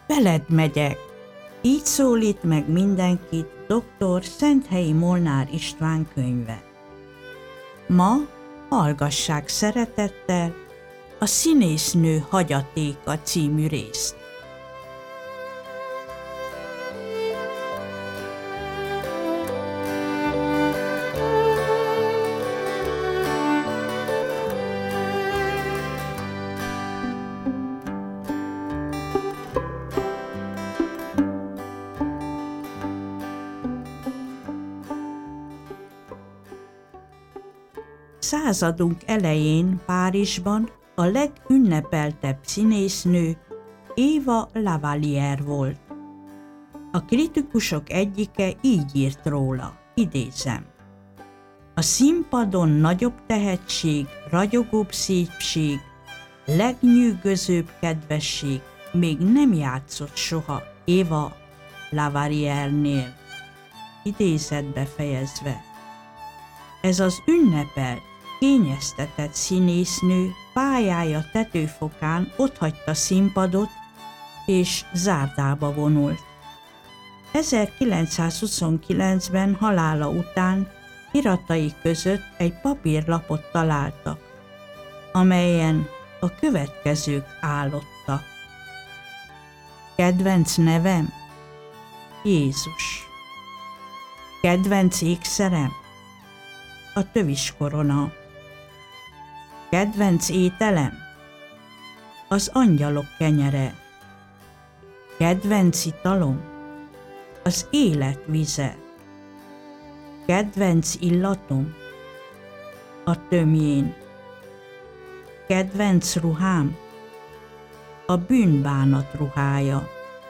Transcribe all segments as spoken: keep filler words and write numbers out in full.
veled megyek. Így szólít meg mindenkit doktor Szenthelyi Molnár István könyve. Ma hallgassák szeretettel a Színésznő hagyatéka című részt. Századunk elején Párizsban a legünnepeltebb színésznő Éva Lavallière volt. A kritikusok egyike így írt róla, idézem: a színpadon nagyobb tehetség, ragyogóbb szépség, legnyűgözőbb kedvesség még nem játszott soha Éva Lavallière-nél. Idézetbe fejezve. Ez az ünnepelt, kényeztetett színésznő pályája tetőfokán otthagyta színpadot, és zárdába vonult. ezerkilencszázhuszonkilencben halála után iratai között egy papírlapot találtak, amelyen a következők állottak. Kedvenc nevem? Jézus. Kedvenc ékszerem? A töviskorona. Kedvenc ételem? Az angyalok kenyere. Kedvenc italom? Az élet vize. Kedvenc illatom? A tömjén. Kedvenc ruhám? A bűnbánat ruhája.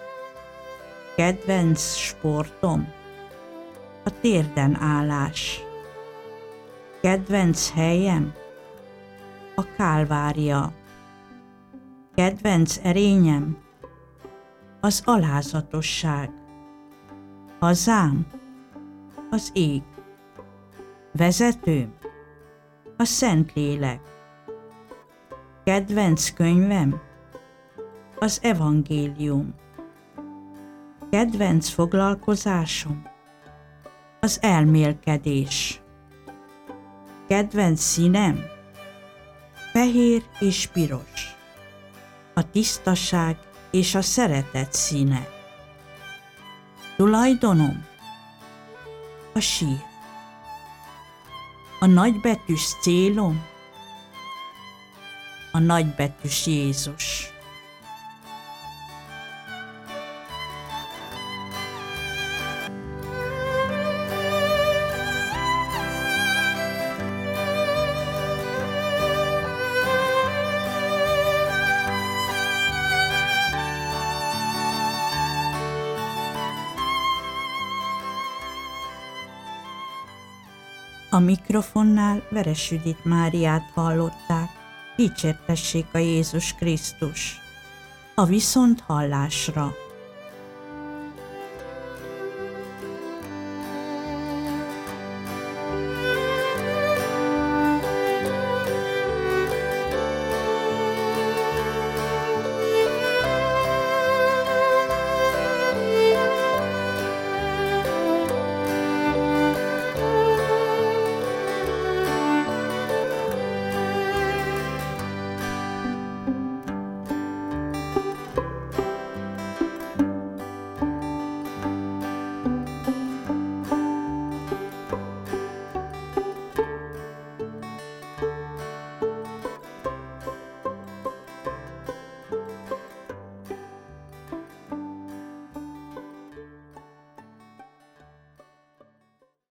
Kedvenc sportom? A térden állás. Kedvenc helyem? A Kálvária. Kedvenc erényem? Az alázatosság. Hazám? Az ég. Vezetőm? A Szentlélek. Kedvenc könyvem? Az evangélium. Kedvenc foglalkozásom? Az elmélkedés. Kedvenc színem? Fehér és piros. A tisztaság és a szeretet színe. Tulajdonom? A sír. A nagybetűs célom? A nagybetűs Jézus. A mikrofonnál Veres Judit Máriát hallották, dicsértessék a Jézus Krisztus. A viszonthallásra!